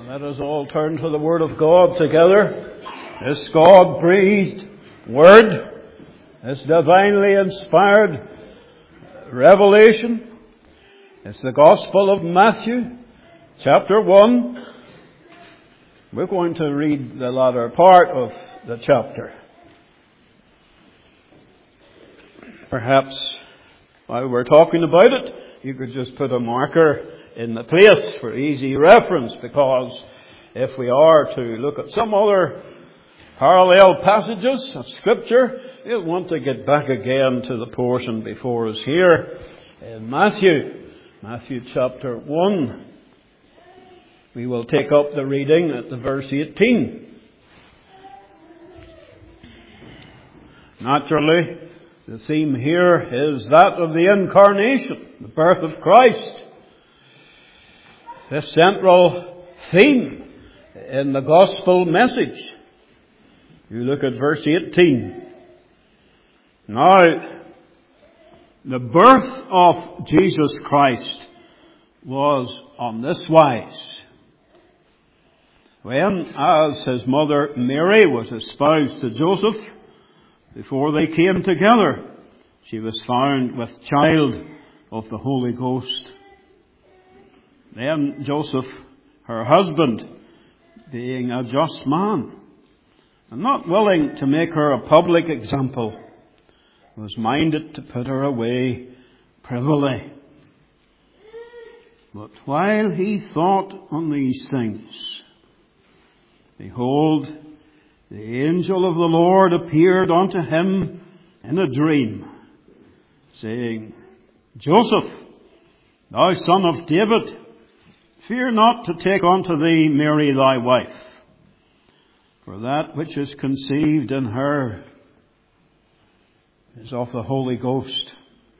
Let us all turn to the Word of God together. This God-breathed Word, this divinely inspired revelation, it's the Gospel of Matthew, chapter 1. We're going to read the latter part of the chapter. Perhaps while we're talking about it, you could just put a marker in the place for easy reference, because if we are to look at some other parallel passages of Scripture, you'll want to get back again to the portion before us here in Matthew chapter 1. We will take up the reading at the verse 18. Naturally, the theme here is that of the Incarnation, the birth of Christ. This central theme in the gospel message. You look at verse 18. Now, the birth of Jesus Christ was on this wise. When, as his mother Mary was espoused to Joseph, before they came together, she was found with child of the Holy Ghost. Then Joseph, her husband, being a just man, and not willing to make her a public example, was minded to put her away privily. But while he thought on these things, behold, the angel of the Lord appeared unto him in a dream, saying, Joseph, thou son of David, fear not to take unto thee Mary thy wife, for that which is conceived in her is of the Holy Ghost.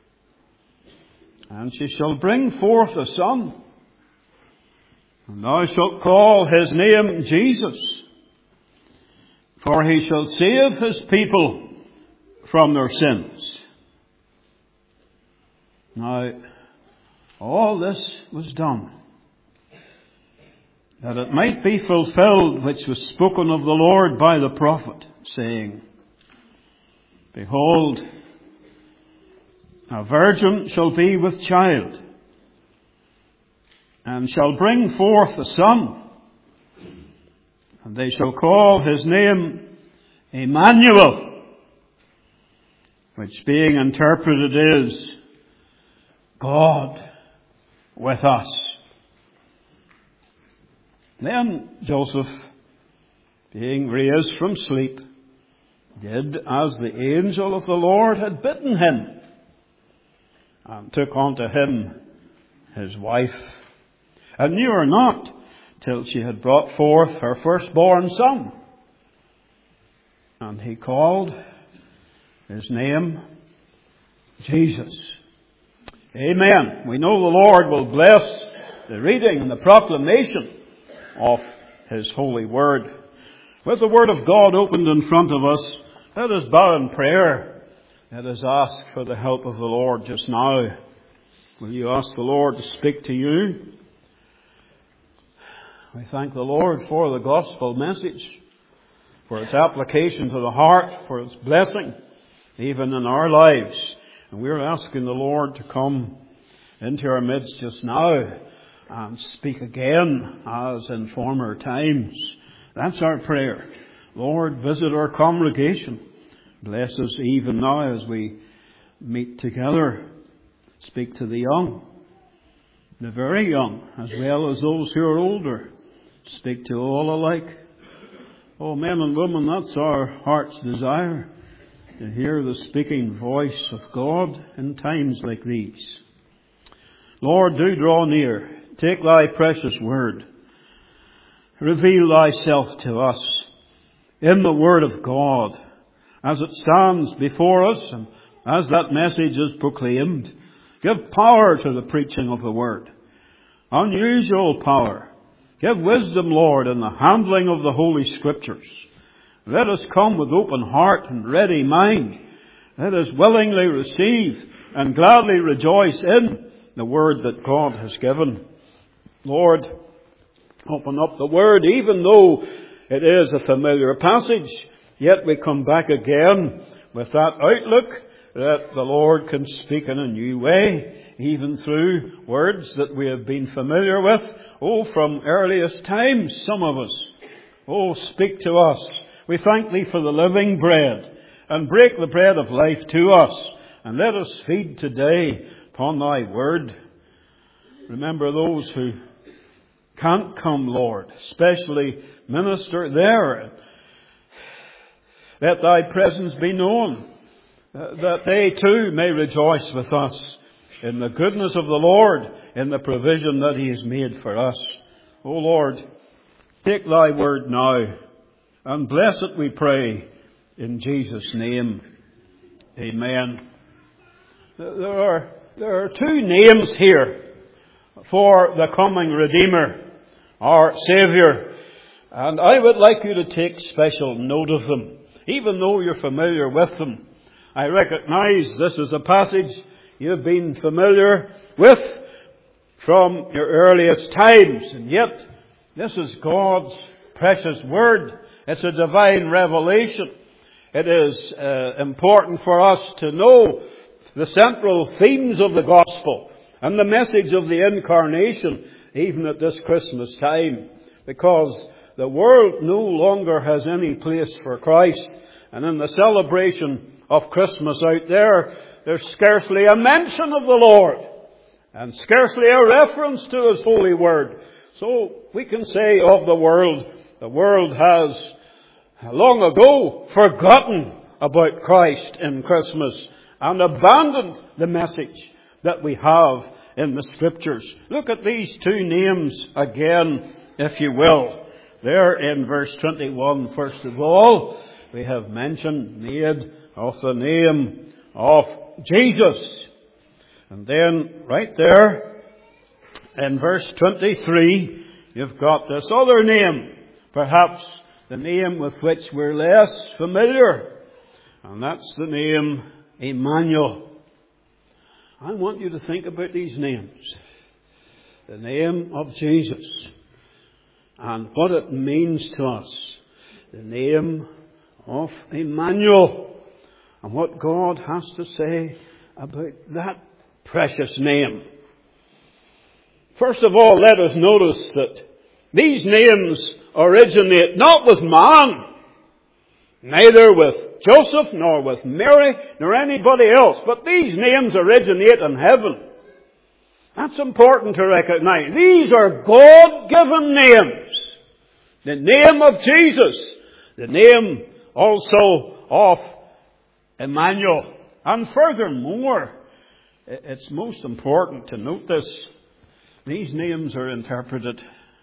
And she shall bring forth a son, and thou shalt call his name Jesus, for he shall save his people from their sins. Now, all this was done that it might be fulfilled which was spoken of the Lord by the prophet, saying, Behold, a virgin shall be with child, and shall bring forth a son, and they shall call his name Emmanuel, which being interpreted is God with us. Then Joseph, being raised from sleep, did as the angel of the Lord had bidden him, and took unto him his wife, and knew her not till she had brought forth her firstborn son. And he called his name Jesus. Amen. We know the Lord will bless the reading and the proclamation of his holy word. With the word of God opened in front of us, let us bow in prayer. Let us ask for the help of the Lord just now. Will you ask the Lord to speak to you? We thank the Lord for the gospel message, for its application to the heart, for its blessing, even in our lives. And we're asking the Lord to come into our midst just now and speak again as in former times. That's our prayer. Lord, visit our congregation. Bless us even now as we meet together. Speak to the young, the very young, as well as those who are older. Speak to all alike. Oh, men and women, that's our heart's desire, to hear the speaking voice of God in times like these. Lord, do draw near. Take thy precious word. Reveal thyself to us in the word of God as it stands before us and as that message is proclaimed. Give power to the preaching of the word. Unusual power. Give wisdom, Lord, in the handling of the Holy Scriptures. Let us come with open heart and ready mind. Let us willingly receive and gladly rejoice in the word that God has given. Lord, open up the Word, even though it is a familiar passage, yet we come back again with that outlook that the Lord can speak in a new way, even through words that we have been familiar with, from earliest times, some of us. Speak to us. We thank Thee for the living bread, and break the bread of life to us, and let us feed today upon Thy Word. Remember those who can't come, Lord, especially minister there. Let Thy presence be known, that they too may rejoice with us in the goodness of the Lord, in the provision that He has made for us. O Lord, take Thy Word now, and bless it, we pray, in Jesus' name. Amen. There are two names here for the coming Redeemer, our Saviour. And I would like you to take special note of them, even though you're familiar with them. I recognize this is a passage you've been familiar with from your earliest times. And yet, this is God's precious Word. It's a divine revelation. It is important for us to know the central themes of the Gospel and the message of the Incarnation, even at this Christmas time, because the world no longer has any place for Christ. And in the celebration of Christmas out there, there's scarcely a mention of the Lord, and scarcely a reference to His holy Word. So we can say of the world has long ago forgotten about Christ in Christmas and abandoned the message that we have in the Scriptures. Look at these two names again, if you will. There in verse 21, first of all, we have made of the name of Jesus. And then right there in verse 23, you've got this other name, perhaps the name with which we're less familiar, and that's the name Emmanuel. I want you to think about these names. The name of Jesus and what it means to us. The name of Emmanuel and what God has to say about that precious name. First of all, let us notice that these names originate not with man, neither with Joseph, nor with Mary, nor anybody else, but these names originate in heaven. That's important to recognize. These are God-given names. The name of Jesus, the name also of Emmanuel. And furthermore, it's most important to note this. These names are interpreted.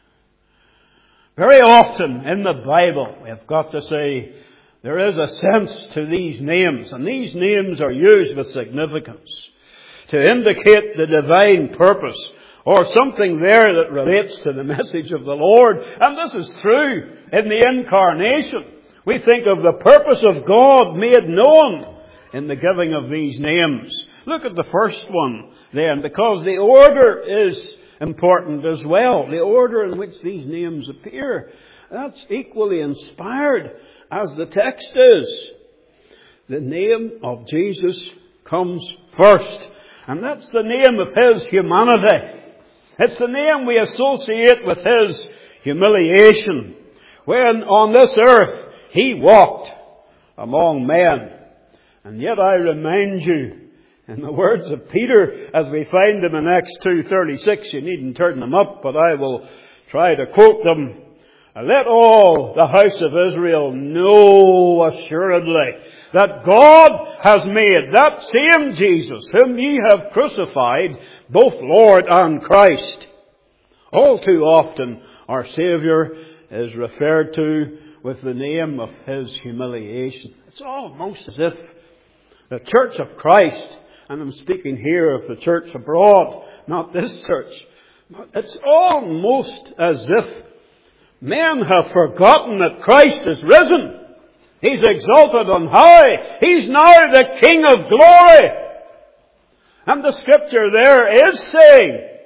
Very often in the Bible, we've got to say, there is a sense to these names, and these names are used with significance to indicate the divine purpose or something there that relates to the message of the Lord. And this is true in the Incarnation. We think of the purpose of God made known in the giving of these names. Look at the first one then, because the order is important as well. The order in which these names appear, that's equally inspired as the text is. The name of Jesus comes first. And that's the name of His humanity. It's the name we associate with His humiliation. When on this earth He walked among men. And yet I remind you, in the words of Peter, as we find them in Acts 2:36, you needn't turn them up, but I will try to quote them. Let all the house of Israel know assuredly that God has made that same Jesus, whom ye have crucified, both Lord and Christ. All too often our Saviour is referred to with the name of His humiliation. It's almost as if the Church of Christ, and I'm speaking here of the church abroad, not this church, but it's almost as if men have forgotten that Christ is risen. He's exalted on high. He's now the King of glory. And the Scripture there is saying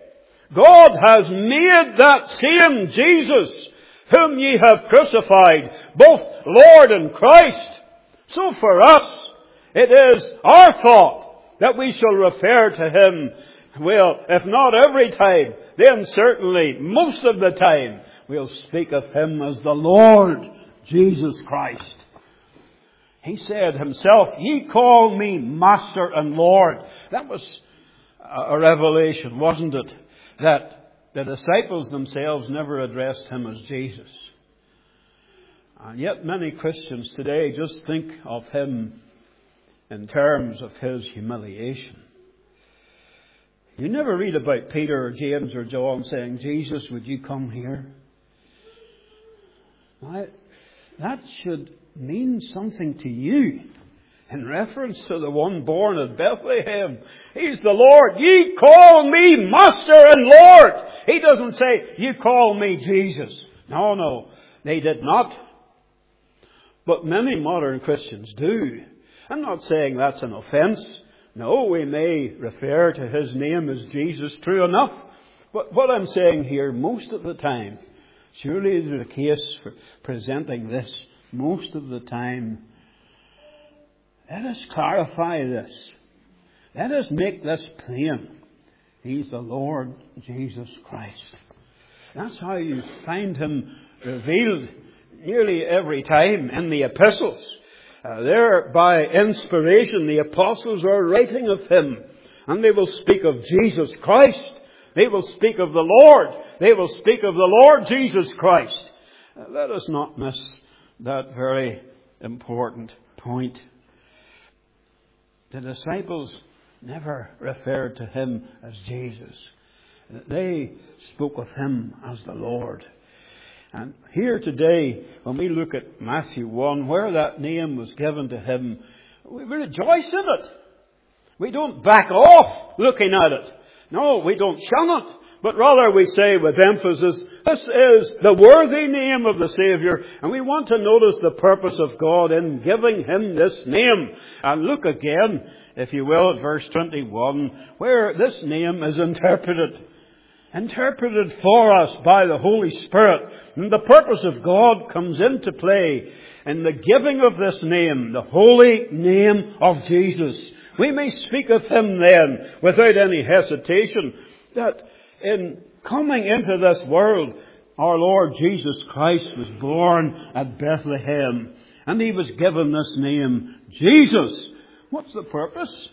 God has made that same Jesus, whom ye have crucified, both Lord and Christ. So for us, it is our thought that we shall refer to Him, well, if not every time, then certainly most of the time, we'll speak of Him as the Lord Jesus Christ. He said Himself, "Ye call me Master and Lord." That was a revelation, wasn't it? That the disciples themselves never addressed Him as Jesus. And yet many Christians today just think of Him in terms of His humiliation. You never read about Peter or James or John saying, "Jesus, would you come here?" That should mean something to you in reference to the one born at Bethlehem. He's the Lord. "Ye call me Master and Lord." He doesn't say, "You call me Jesus." No, they did not. But many modern Christians do. I'm not saying that's an offence. No, we may refer to His name as Jesus, true enough. But what I'm saying here, most of the time, surely there's a case for presenting this most of the time. Let us clarify this. Let us make this plain. He's the Lord Jesus Christ. That's how you find Him revealed nearly every time in the epistles. There, by inspiration, the apostles are writing of Him. And they will speak of Jesus Christ. They will speak of the Lord. They will speak of the Lord Jesus Christ. Let us not miss that very important point. The disciples never referred to Him as Jesus. They spoke of Him as the Lord. And here today, when we look at Matthew 1, where that name was given to Him, we rejoice in it. We don't back off looking at it. No, we don't shun it. But rather we say with emphasis, this is the worthy name of the Saviour. And we want to notice the purpose of God in giving Him this name. And look again, if you will, at verse 21, where this name is interpreted for us by the Holy Spirit. And the purpose of God comes into play in the giving of this name, the holy name of Jesus. We may speak of Him then without any hesitation that in coming into this world, our Lord Jesus Christ was born at Bethlehem. And He was given this name, Jesus. What's the purpose?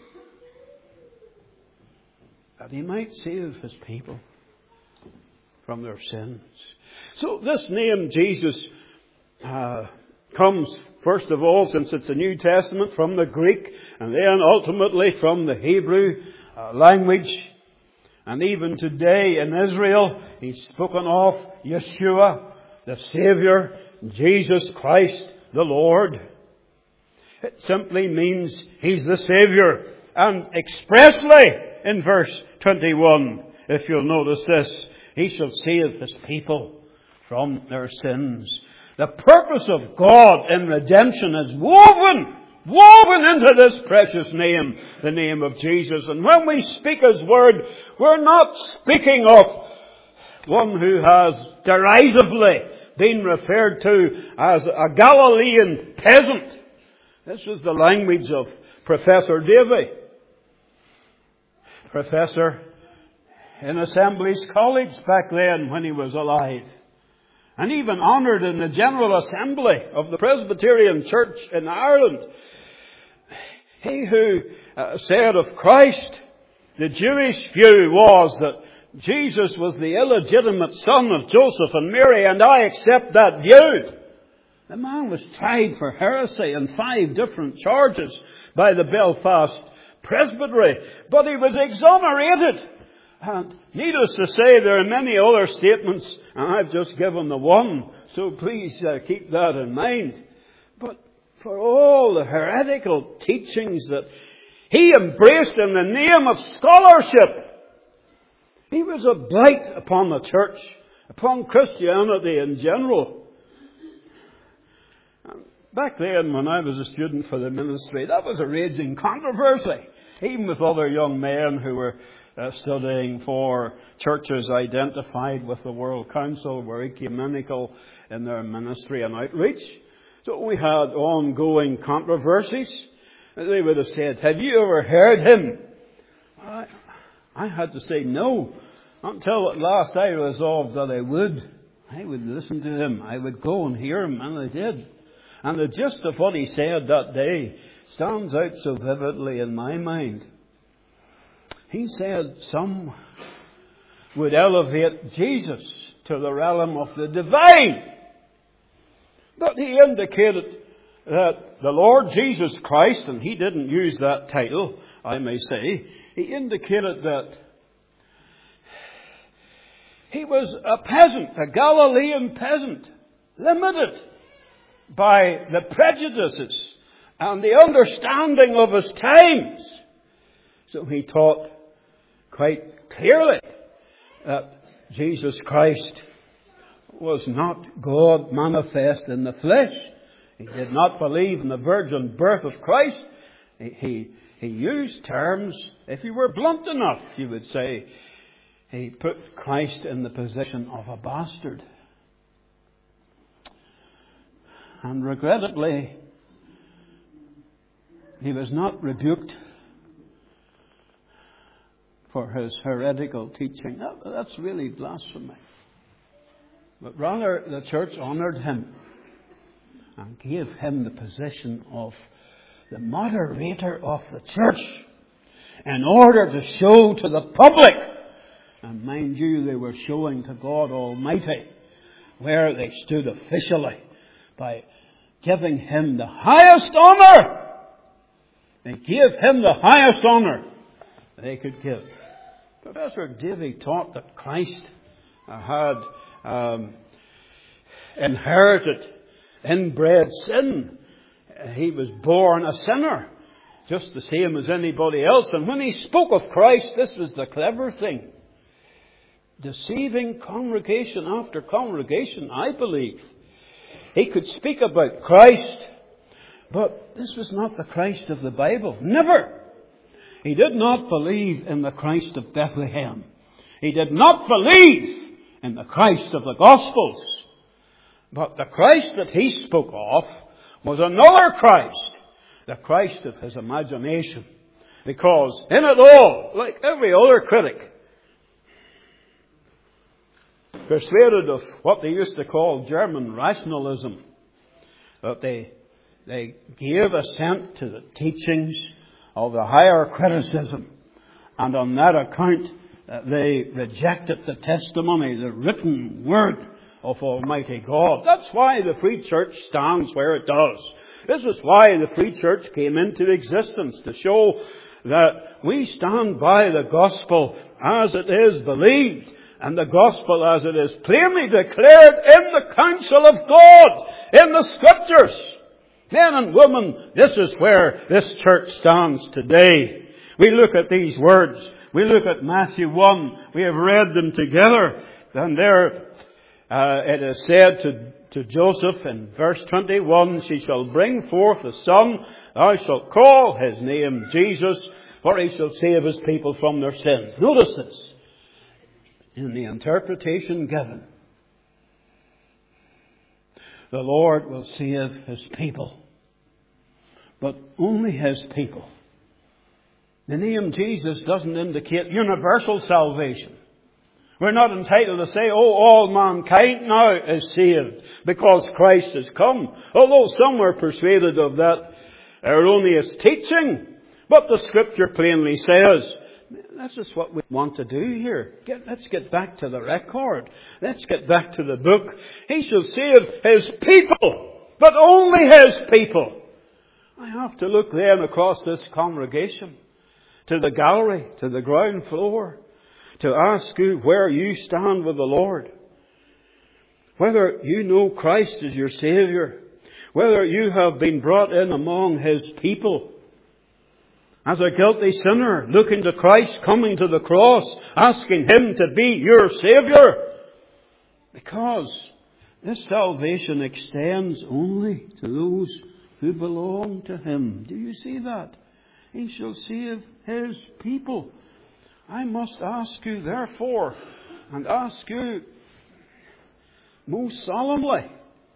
That He might save His people from their sins. So this name, Jesus, comes, first of all, since it's a New Testament, from the Greek, and then ultimately from the Hebrew language. And even today in Israel, He's spoken of Yeshua, the Saviour, Jesus Christ, the Lord. It simply means He's the Saviour. And expressly in verse 21, if you'll notice this, He shall save His people from their sins. The purpose of God in redemption is woven into this precious name, the name of Jesus. And when we speak His word, we're not speaking of one who has derisively been referred to as a Galilean peasant. This was the language of Professor Davy, professor in Assemblies College back then when he was alive, and even honoured in the General Assembly of the Presbyterian Church in Ireland. He who said of Christ, the Jewish view was that Jesus was the illegitimate son of Joseph and Mary, and I accept that view. The man was tried for heresy and 5 different charges by the Belfast Presbytery, but he was exonerated. And needless to say, there are many other statements, and I've just given the one, so please keep that in mind. But for all the heretical teachings that he embraced in the name of scholarship, he was a blight upon the church, upon Christianity in general. Back then, when I was a student for the ministry, that was a raging controversy, even with other young men who were studying for churches identified with the World Council, were ecumenical in their ministry and outreach. So we had ongoing controversies. They would have said, have you ever heard him? I had to say no, until at last I resolved that I would. I would listen to him. I would go and hear him, and I did. And the gist of what he said that day stands out so vividly in my mind. He said some would elevate Jesus to the realm of the divine. But he indicated that the Lord Jesus Christ, and he didn't use that title, I may say, he indicated that he was a peasant, a Galilean peasant, limited by the prejudices and the understanding of his times. So he taught quite clearly that Jesus Christ was not God manifest in the flesh. He did not believe in the virgin birth of Christ. He used terms, if you were blunt enough, you would say, he put Christ in the position of a bastard. And regrettably, he was not rebuked for his heretical teaching. That's really blasphemy. But rather, the church honoured him and gave him the position of the moderator of the church in order to show to the public, and mind you, they were showing to God Almighty where they stood officially by giving him the highest honour. They gave him the highest honour they could give. Professor Davy taught that Christ had inherited inbred sin. He was born a sinner, just the same as anybody else. And when he spoke of Christ, this was the clever thing. Deceiving congregation after congregation, I believe. He could speak about Christ, but this was not the Christ of the Bible. Never. He did not believe in the Christ of Bethlehem. He did not believe in the Christ of the Gospels. But the Christ that he spoke of was another Christ, the Christ of his imagination. Because in it all, like every other critic, persuaded of what they used to call German rationalism, that they gave assent to the teachings of the higher criticism, and on that account they rejected the testimony, the written word of Almighty God. That's why the Free Church stands where it does. This is why the Free Church came into existence, to show that we stand by the gospel as it is believed, and the gospel as it is plainly declared in the counsel of God, in the Scriptures. Men and women, this is where this church stands today. We look at these words. We look at Matthew 1. We have read them together. And there it is said to Joseph in verse 21, she shall bring forth a son. Thou shalt call his name Jesus, for he shall save his people from their sins. Notice this. In the interpretation given, the Lord will save his people. But only his people. The name Jesus doesn't indicate universal salvation. We're not entitled to say, oh, all mankind now is saved because Christ has come. Although some were persuaded of that erroneous teaching. But the Scripture plainly says, this is what we want to do here. Let's get back to the record. Let's get back to the book. He shall save his people, but only his people. I have to look then across this congregation, to the gallery, to the ground floor, to ask you where you stand with the Lord. Whether you know Christ as your Saviour, whether you have been brought in among his people as a guilty sinner, looking to Christ, coming to the cross, asking him to be your Saviour. Because this salvation extends only to those who belong to him. Do you see that? He shall save his people. I must ask you, therefore, and ask you most solemnly,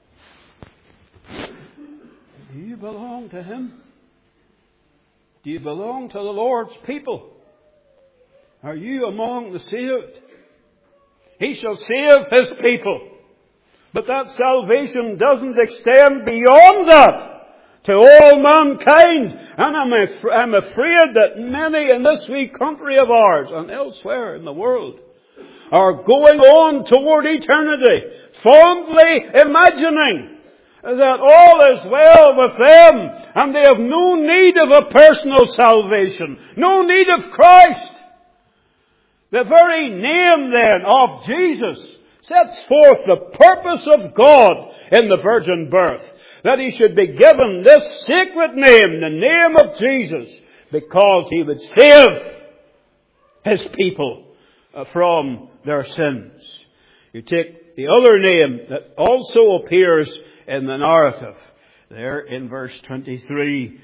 do you belong to Him? Do you belong to the Lord's people? Are you among the saved? He shall save His people. But that salvation doesn't extend beyond that to all mankind. And I'm afraid that many in this wee country of ours and elsewhere in the world are going on toward eternity, fondly imagining that all is well with them and they have no need of a personal salvation, no need of Christ. The very name then of Jesus sets forth the purpose of God in the virgin birth, that He should be given this sacred name, the name of Jesus, because He would save His people from their sins. You take the other name that also appears in the narrative, there in verse 23.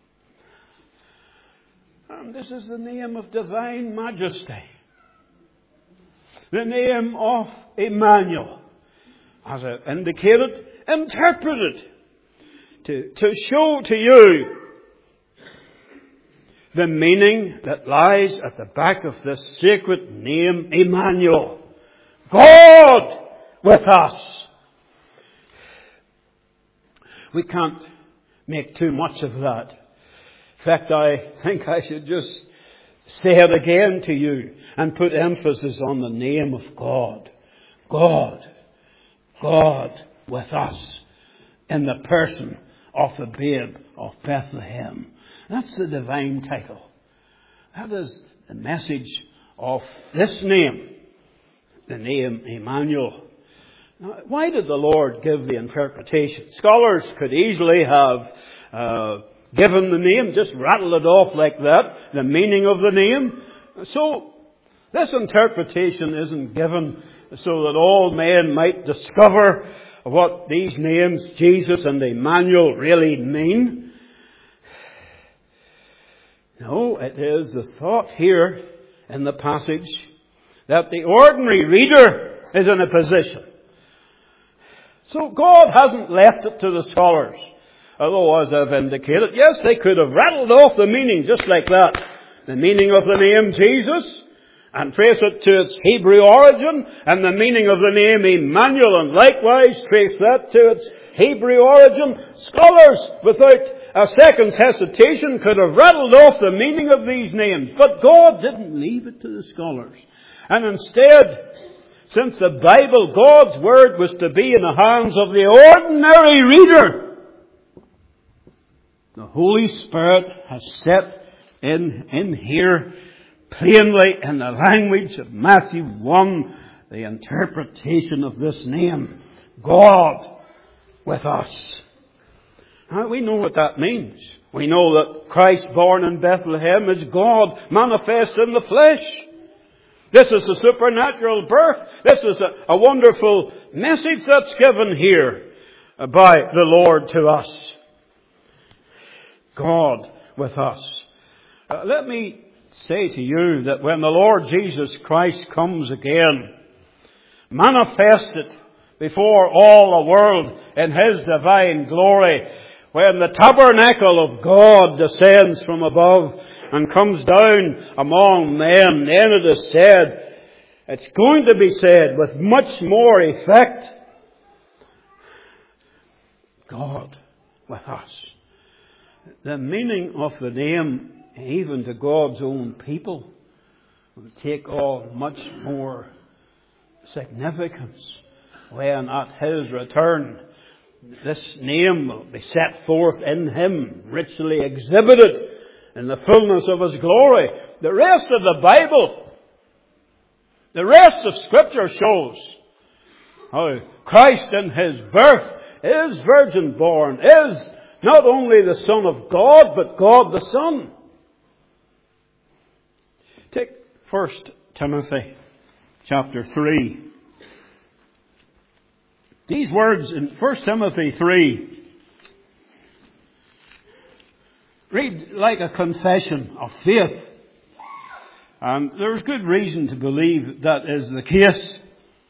And this is the name of divine majesty. The name of Emmanuel. As I indicated, interpreted to show to you the meaning that lies at the back of this sacred name, Emmanuel. God with us. We can't make too much of that. In fact, I think I should just say it again to you and put emphasis on the name of God. God. God with us in the person of the babe of Bethlehem. That's the divine title. That is the message of this name, the name Emmanuel. Now, why did the Lord give the interpretation? Scholars could easily have given the name, just rattled it off like that, the meaning of the name. So, this interpretation isn't given so that all men might discover what these names, Jesus and Emmanuel, really mean. No, it is the thought here in the passage that the ordinary reader is in a position. So God hasn't left it to the scholars. Although, as I've indicated, yes, they could have rattled off the meaning just like that. The meaning of the name Jesus, and trace it to its Hebrew origin, and the meaning of the name Emmanuel, and likewise trace that to its Hebrew origin. Scholars, without a second's hesitation, could have rattled off the meaning of these names. But God didn't leave it to the scholars. And instead, since the Bible, God's Word, was to be in the hands of the ordinary reader, the Holy Spirit has set in here plainly in the language of Matthew 1 the interpretation of this name, God with us. Now, we know what that means. We know that Christ born in Bethlehem is God manifest in the flesh. This is a supernatural birth. This is a wonderful message that's given here by the Lord to us. God with us. Let me say to you that when the Lord Jesus Christ comes again, manifested before all the world in His divine glory, when the tabernacle of God descends from above and comes down among men, then it is said, it's going to be said with much more effect, God with us. The meaning of the name, even to God's own people, will take on much more significance when at His return this name will be set forth in Him, richly exhibited in the fullness of His glory. The rest of the Bible, the rest of Scripture shows how Christ in His birth is virgin born, is not only the Son of God, but God the Son. Take 1 Timothy chapter 3. These words in 1 Timothy 3 read like a confession of faith. And there's good reason to believe that is the case.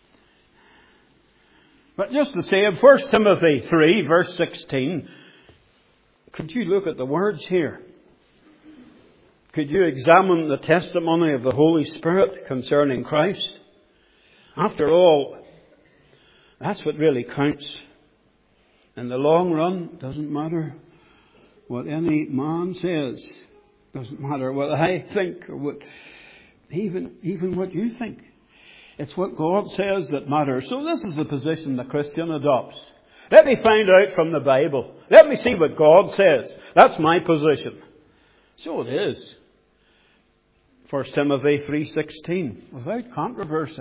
But just to say, 1 Timothy 3, verse 16, could you look at the words here? Could you examine the testimony of the Holy Spirit concerning Christ? After all, that's what really counts. In the long run, it doesn't matter what any man says. It doesn't matter what I think or what even what you think. It's what God says that matters. So this is the position the Christian adopts. Let me find out from the Bible. Let me see what God says. That's my position. So it is. 1 Timothy 3:16, without controversy.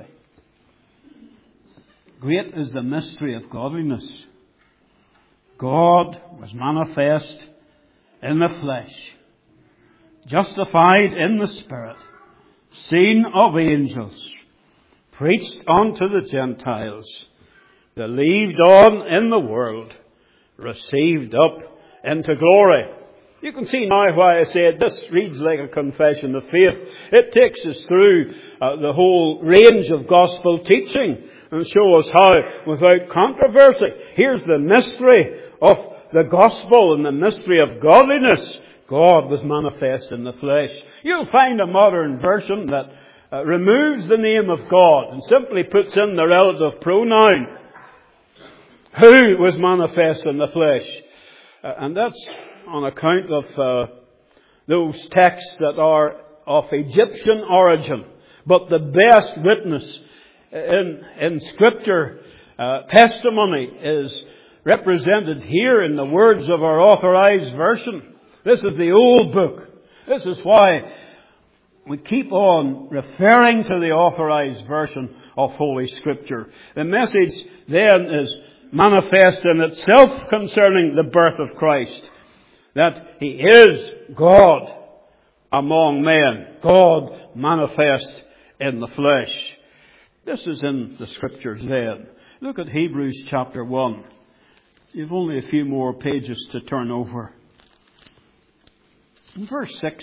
Great is the mystery of godliness. God was manifest in the flesh, justified in the Spirit, seen of angels, preached unto the Gentiles, believed on in the world, received up into glory. You can see now why I said this reads like a confession of faith. It takes us through the whole range of gospel teaching and shows us how, without controversy, here's the mystery of the gospel and the mystery of godliness. God was manifest in the flesh. You'll find a modern version that removes the name of God and simply puts in the relative pronoun. Who was manifest in the flesh? And that's on account of those texts that are of Egyptian origin. But the best witness in Scripture testimony is represented here in the words of our Authorized Version. This is the old book. This is why we keep on referring to the Authorized Version of Holy Scripture. The message then is manifest in itself concerning the birth of Christ. That He is God among men. God manifest in the flesh. This is in the Scriptures then. Look at Hebrews chapter 1. You've only a few more pages to turn over. In verse 6.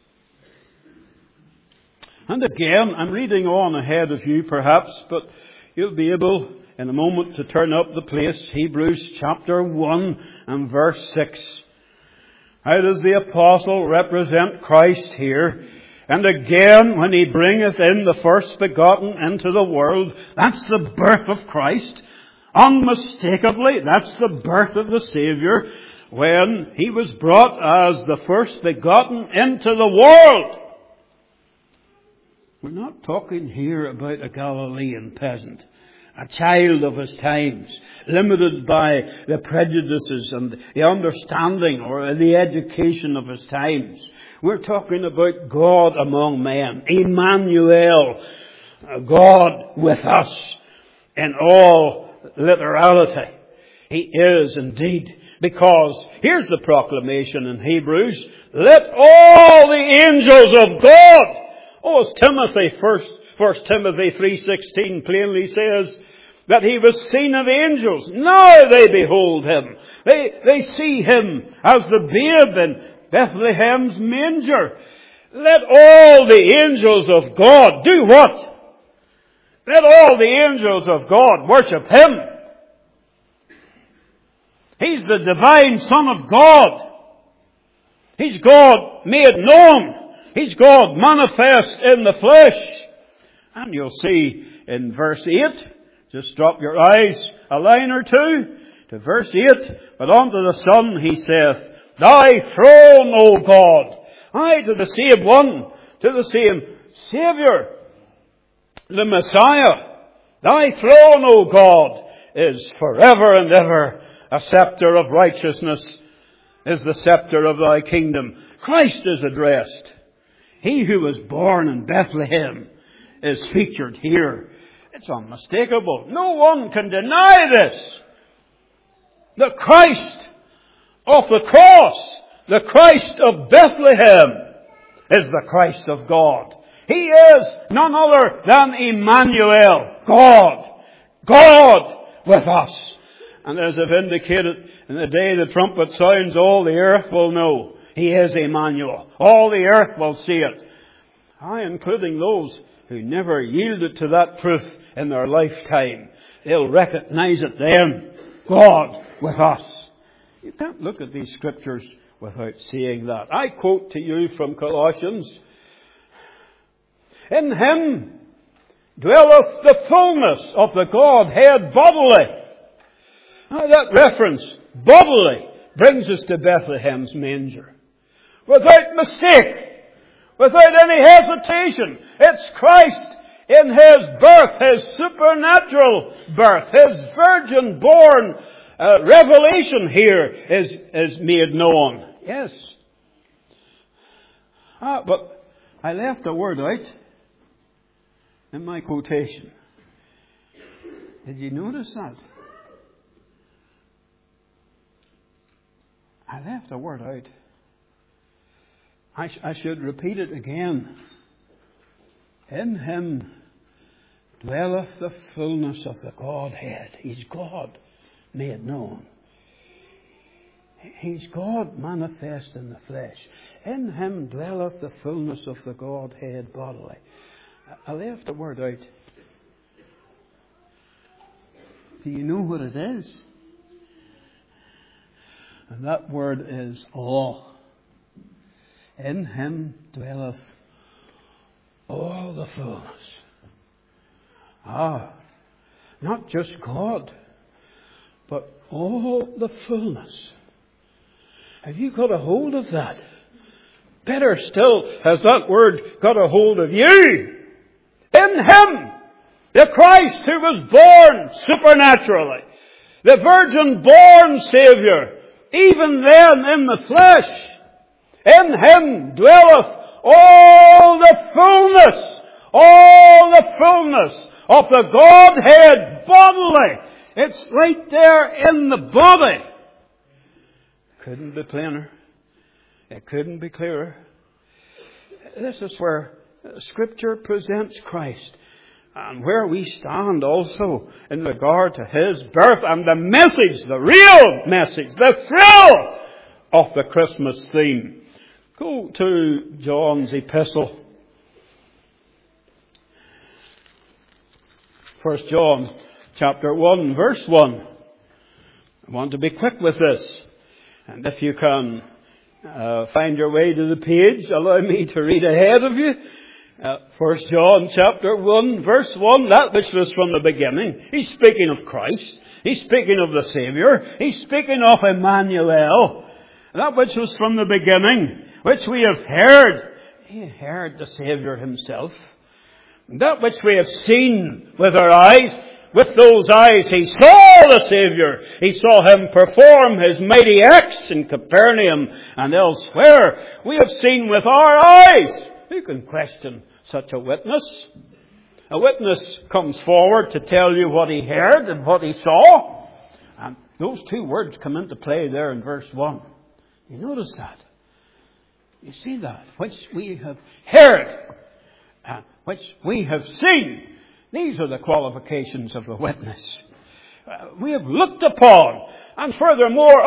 And again, I'm reading on ahead of you perhaps, but you'll be able in a moment to turn up the place. Hebrews chapter 1 and verse 6. How does the apostle represent Christ here? And again, when He bringeth in the first begotten into the world, that's the birth of Christ. Unmistakably, that's the birth of the Saviour when He was brought as the first begotten into the world. We're not talking here about a Galilean peasant, a child of his times, limited by the prejudices and the understanding or the education of his times. We're talking about God among men, Emmanuel, God with us in all literality. He is indeed, because here's the proclamation in Hebrews, let all the angels of God, as Timothy, 1 Timothy 3:16 plainly says, that He was seen of angels. Now they behold Him. They see Him as the babe in Bethlehem's manger. Let all the angels of God do what? Let all the angels of God worship Him. He's the divine Son of God. He's God made known. He's God manifest in the flesh. And you'll see in verse 8, just drop your eyes a line or two to verse 8. But unto the Son He saith, Thy throne, O God. Aye, to the same one, to the same Saviour, the Messiah. Thy throne, O God, is forever and ever. A scepter of righteousness is the scepter of Thy kingdom. Christ is addressed. He who was born in Bethlehem is featured here. It's unmistakable. No one can deny this. The Christ of the cross, the Christ of Bethlehem, is the Christ of God. He is none other than Emmanuel, God. God with us. And as I've indicated, in the day the trumpet sounds, all the earth will know He is Emmanuel. All the earth will see it. including those who never yielded to that truth in their lifetime. They'll recognize it then. God with us. You can't look at these scriptures without seeing that. I quote to you from Colossians. In Him dwelleth the fullness of the Godhead bodily. Now that reference, bodily, brings us to Bethlehem's manger. Without mistake, without any hesitation, it's Christ in His birth, His supernatural birth, His virgin-born revelation here is made known. Yes. But I left a word out in my quotation. Did you notice that? I left a word out. I should repeat it again. In Him dwelleth the fullness of the Godhead. He's God made known. He's God manifest in the flesh. In Him dwelleth the fullness of the Godhead bodily. I left the word out. Do you know what it is? And that word is all. In Him dwelleth all the fullness. Not just God, but all the fullness. Have you got a hold of that? Better still, has that word got a hold of you? In Him, the Christ who was born supernaturally, the virgin-born Saviour, even then in the flesh, in Him dwelleth all the fullness of the Godhead bodily. It's right there in the body. Couldn't be plainer. It couldn't be clearer. This is where Scripture presents Christ, and where we stand also in regard to His birth and the message, the real message, the thrill of the Christmas theme. Go to John's epistle. 1 John chapter 1 verse 1. I want to be quick with this. And if you can find your way to the page, allow me to read ahead of you. 1 John chapter 1 verse 1, that which was from the beginning. He's speaking of Christ. He's speaking of the Saviour. He's speaking of Emmanuel. That which was from the beginning, which we have heard. He heard the Saviour Himself. That which we have seen with our eyes. With those eyes He saw the Saviour. He saw Him perform His mighty acts in Capernaum and elsewhere. We have seen with our eyes. Who can question such a witness? A witness comes forward to tell you what he heard and what he saw. And those two words come into play there in verse 1. You notice that? You see that? Which we have heard, which we have seen. These are the qualifications of the witness. We have looked upon, and furthermore,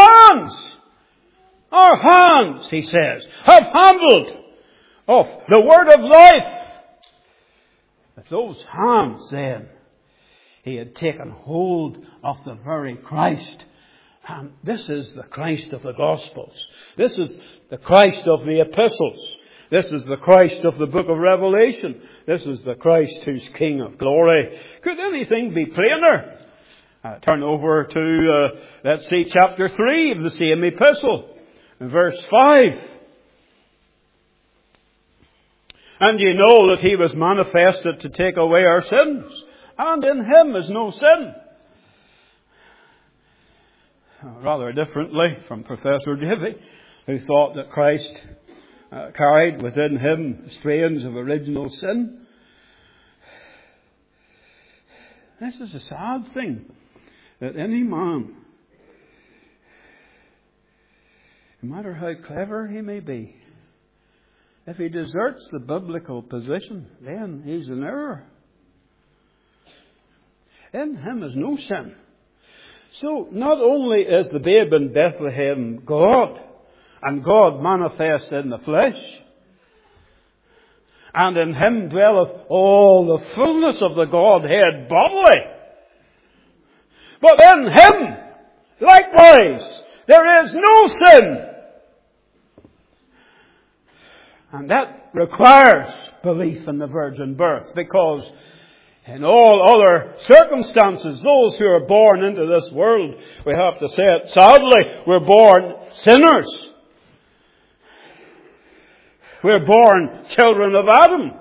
our hands, he says, have handled of the word of life. With those hands, then, he had taken hold of the very Christ. And this is the Christ of the Gospels. This is the Christ of the Epistles. This is the Christ of the book of Revelation. This is the Christ who's King of glory. Could anything be plainer? Turn over to, let's see, chapter 3 of the same epistle. Verse 5. And ye know that He was manifested to take away our sins. And in Him is no sin. Rather differently from Professor Davy, who thought that Christ carried within Him strains of original sin. This is a sad thing, that any man, no matter how clever he may be, if he deserts the biblical position, then he's in error. In Him is no sin. So not only is the babe in Bethlehem God, and God manifest in the flesh, And in Him dwelleth all the fullness of the Godhead bodily. But in Him, likewise, there is no sin. And that requires belief in the virgin birth, because in all other circumstances, those who are born into this world, we have to say it sadly, we're born sinners. We're born children of Adam.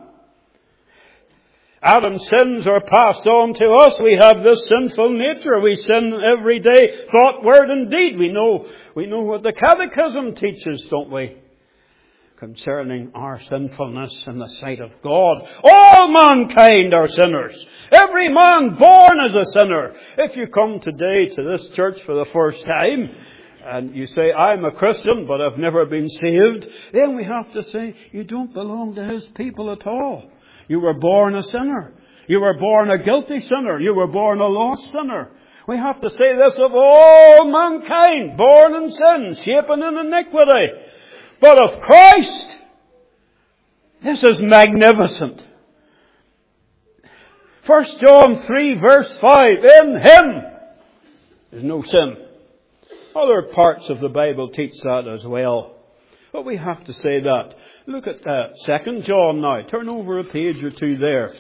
Adam's sins are passed on to us. We have this sinful nature. We sin every day, thought, word, and deed. We know what the Catechism teaches, don't we? Concerning our sinfulness in the sight of God. All mankind are sinners. Every man born is a sinner. If you come today to this church for the first time, and you say, I'm a Christian, but I've never been saved, then we have to say, you don't belong to His people at all. You were born a sinner. You were born a guilty sinner. You were born a lost sinner. We have to say this of all mankind, born in sin, shapen in iniquity. But of Christ, this is magnificent. 1 John 3 verse 5, in Him is no sin. Other parts of the Bible teach that as well. But we have to say that. Look at 2 John now. Turn over a page or two there.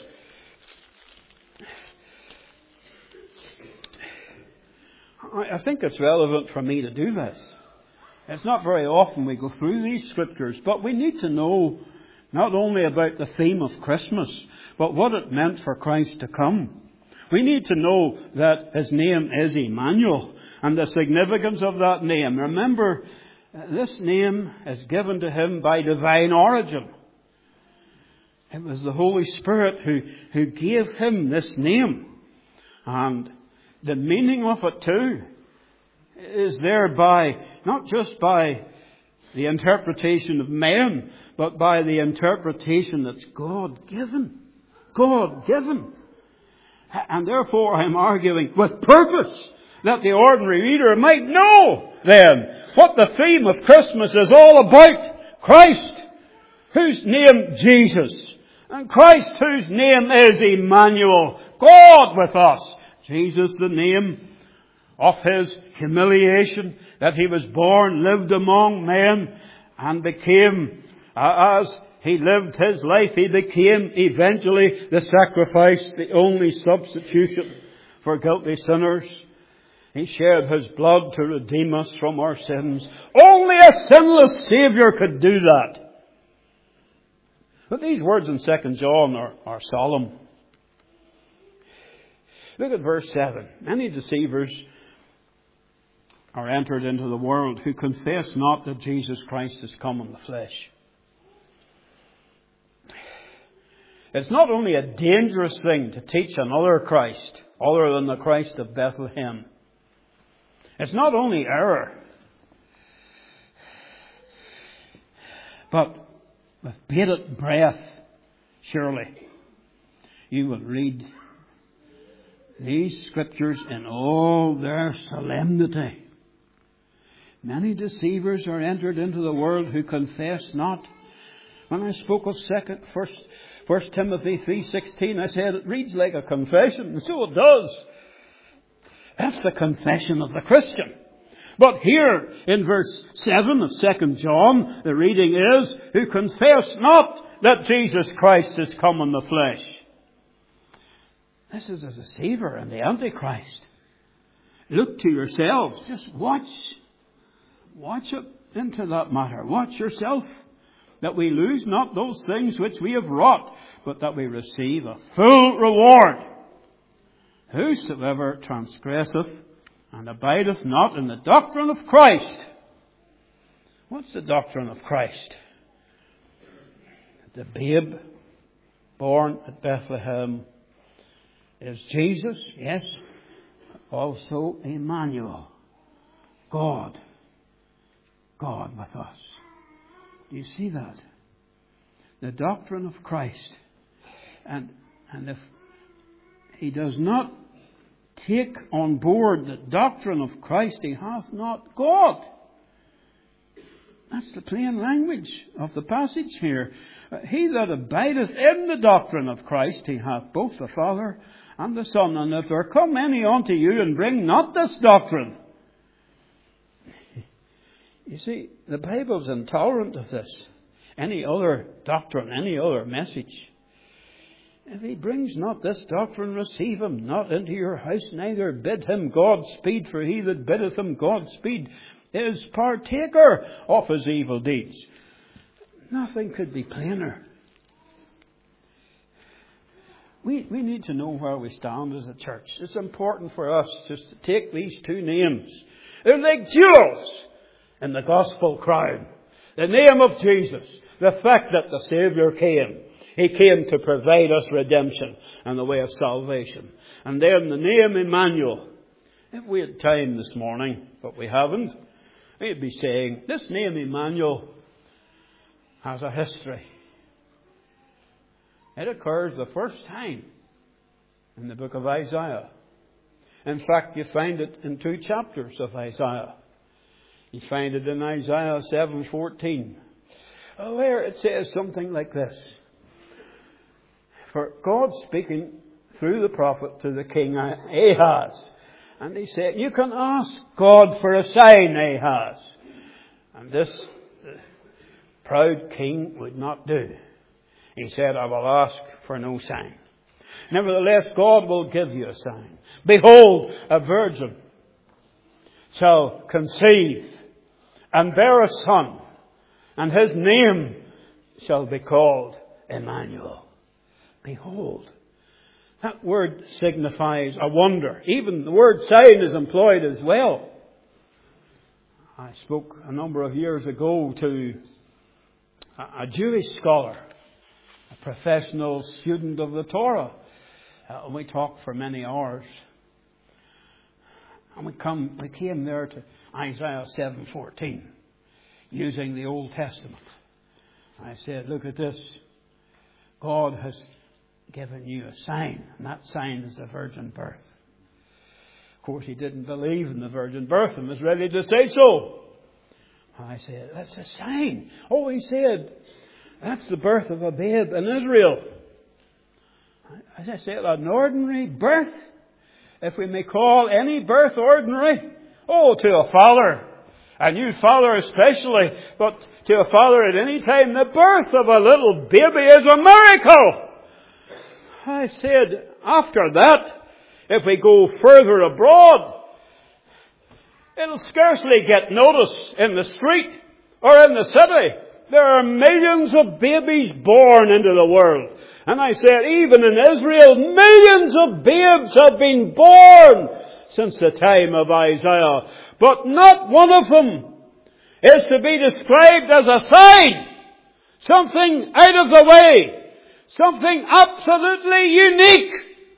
I think it's relevant for me to do this. It's not very often we go through these scriptures, but we need to know not only about the theme of Christmas, but what it meant for Christ to come. We need to know that His name is Emmanuel and the significance of that name. Remember, this name is given to Him by divine origin. It was the Holy Spirit who gave Him this name. And the meaning of it too is thereby, not just by the interpretation of men, but by the interpretation that's God-given. God-given. And therefore I'm arguing with purpose that the ordinary reader might know then what the theme of Christmas is all about. Christ, whose name Jesus. And Christ, whose name is Emmanuel. God with us. Jesus, the name of His humiliation, that He was born, lived among men, and became, as He lived His life, He became eventually the sacrifice, the only substitution for guilty sinners. He shed His blood to redeem us from our sins. Only a sinless Saviour could do that. But these words in 2 John are solemn. Look at verse 7. Many deceivers are entered into the world who confess not that Jesus Christ has come in the flesh. It's not only a dangerous thing to teach another Christ other than the Christ of Bethlehem. It's not only error, but with bated breath, surely, you will read these scriptures in all their solemnity. Many deceivers are entered into the world who confess not. When I spoke of 1 Timothy 3:16, I said it reads like a confession, and so it does. That's the confession of the Christian. But here in verse 7 of 2 John, the reading is, who confess not that Jesus Christ has come in the flesh. This is a deceiver and the Antichrist. Look to yourselves. Just watch it into that matter. Watch yourself, that we lose not those things which we have wrought, but that we receive a full reward. Whosoever transgresseth and abideth not in the doctrine of Christ. What's the doctrine of Christ? The babe born at Bethlehem is Jesus, yes, also Emmanuel, God with us. Do you see that? The doctrine of Christ. And if he does not take on board the doctrine of Christ, he hath not God. That's the plain language of the passage here. He that abideth in the doctrine of Christ, he hath both the Father and the Son. And if there come any unto you and bring not this doctrine. You see, the Bible's intolerant of this. Any other doctrine, any other message. If he brings not this doctrine, receive him not into your house, neither bid him Godspeed, for he that biddeth him Godspeed is partaker of his evil deeds. Nothing could be plainer. We need to know where we stand as a church. It's important for us just to take these two names. They're like jewels in the gospel crown. The name of Jesus. The fact that the Saviour came. He came to provide us redemption and the way of salvation. And then the name Emmanuel. If we had time this morning, but we haven't, we'd be saying, this name Emmanuel has a history. It occurs the first time in the book of Isaiah. In fact, you find it in 2 chapters of Isaiah. You find it in Isaiah 7:14. There it says something like this. For God speaking through the prophet to the king Ahaz. And he said, you can ask God for a sign, Ahaz. And this proud king would not do. He said, I will ask for no sign. Nevertheless, God will give you a sign. Behold, a virgin shall conceive and bear a son, and his name shall be called Emmanuel. Behold. That word signifies a wonder. Even the word sign is employed as well. I spoke a number of years ago to a Jewish scholar, a professional student of the Torah. And we talked for many hours. And we came there to Isaiah 7:14, using the Old Testament. I said, look at this. God has given you a sign, and that sign is the virgin birth. Of course, he didn't believe in the virgin birth and was ready to say so. I said, that's a sign. Oh, he said, that's the birth of a babe in Israel. As I said, an ordinary birth, if we may call any birth ordinary. Oh, to a father, a new father especially, but to a father at any time, the birth of a little baby is a miracle. I said, after that, if we go further abroad, it'll scarcely get notice in the street or in the city. There are millions of babies born into the world. And I said, even in Israel, millions of babes have been born since the time of Isaiah. But not one of them is to be described as a sign. Something out of the way. Something absolutely unique.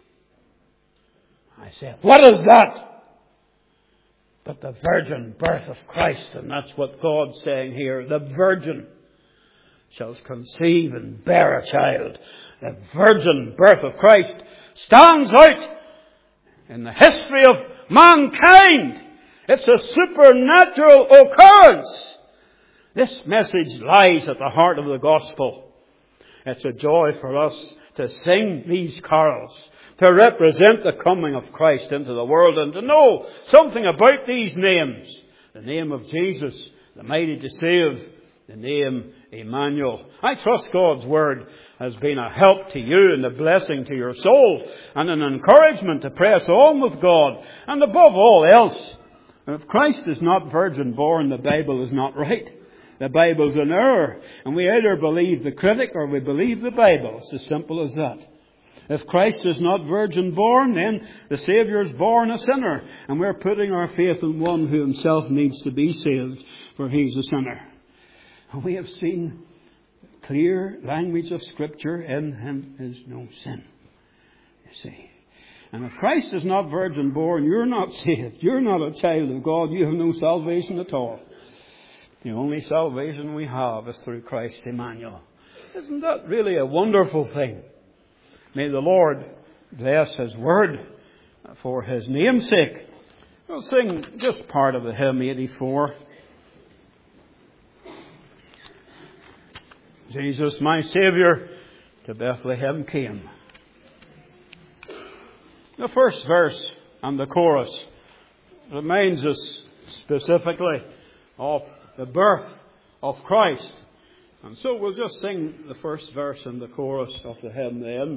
I said, what is that? But the virgin birth of Christ. And that's what God's saying here. The virgin shall conceive and bear a child. The virgin birth of Christ stands out in the history of mankind. It's a supernatural occurrence. This message lies at the heart of the gospel. It's a joy for us to sing these carols, to represent the coming of Christ into the world and to know something about these names. The name of Jesus, the mighty to save, the name Emmanuel. I trust God's word has been a help to you and a blessing to your souls and an encouragement to press on with God. And above all else, if Christ is not virgin born, the Bible is not right. The Bible's an error. And we either believe the critic or we believe the Bible. It's as simple as that. If Christ is not virgin born, then the Saviour is born a sinner. And we're putting our faith in one who himself needs to be saved, for he's a sinner. And we have seen clear language of Scripture, in him is no sin. You see. And if Christ is not virgin born, you're not saved. You're not a child of God. You have no salvation at all. The only salvation we have is through Christ Emmanuel. Isn't that really a wonderful thing? May the Lord bless His word for His name's sake. We'll sing just part of the hymn 84. Jesus, my Saviour, to Bethlehem came. The first verse and the chorus reminds us specifically of the birth of Christ. And so we'll just sing the first verse and the chorus of the hymn then.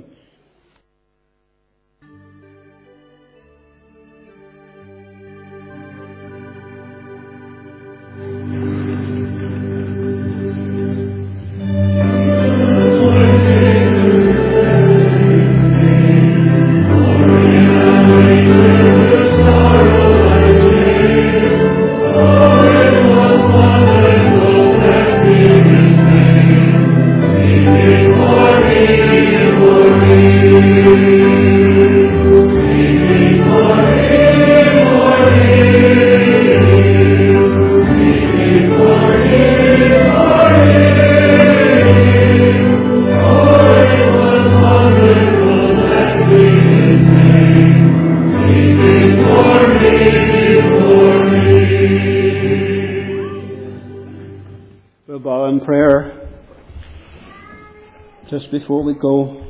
Just before we go,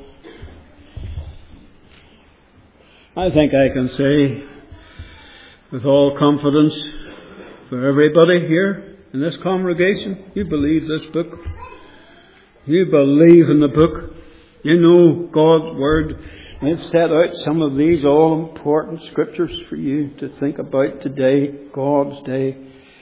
I think I can say with all confidence for everybody here in this congregation, you believe this book. You believe in the book. You know God's Word. And it's set out some of these all important scriptures for you to think about today, God's day.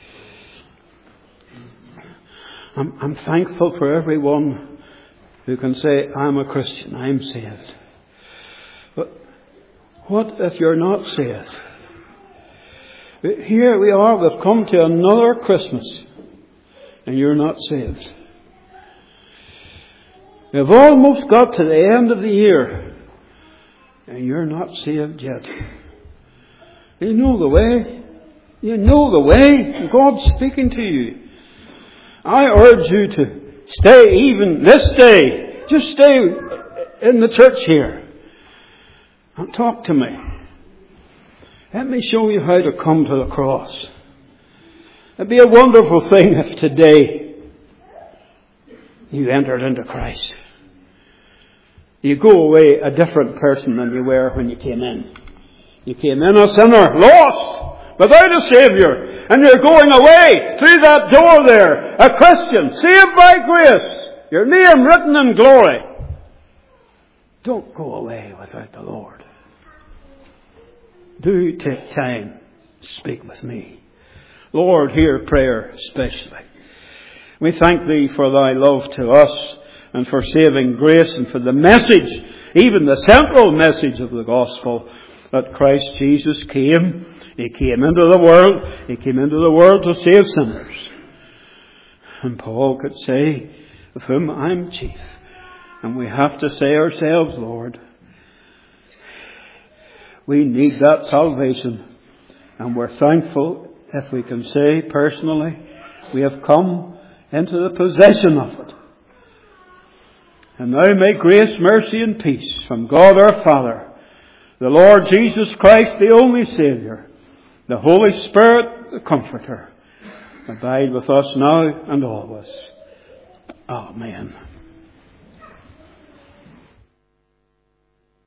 I'm thankful for everyone who can say, I'm a Christian, I'm saved. But what if you're not saved? Here we are, we've come to another Christmas, and you're not saved. We've almost got to the end of the year, and you're not saved yet. You know the way. You know the way. God's speaking to you. I urge you to stay even this day. Just stay in the church here and talk to me. Let me show you how to come to the cross. It'd be a wonderful thing if today you entered into Christ. You go away a different person than you were when you came in. You came in a sinner, lost, without a Saviour. And you're going away through that door there, a Christian, saved by grace, your name written in glory. Don't go away without the Lord. Do take time to speak with me. Lord, hear prayer especially. We thank Thee for Thy love to us and for saving grace and for the message, even the central message of the gospel, that Christ Jesus came. He came into the world. He came into the world to save sinners. And Paul could say, of whom I'm chief. And we have to say ourselves, Lord, we need that salvation. And we're thankful if we can say personally, we have come into the possession of it. And now may grace, mercy and peace from God our Father, the Lord Jesus Christ, the only Saviour, the Holy Spirit, the Comforter, abide with us now and always. Amen.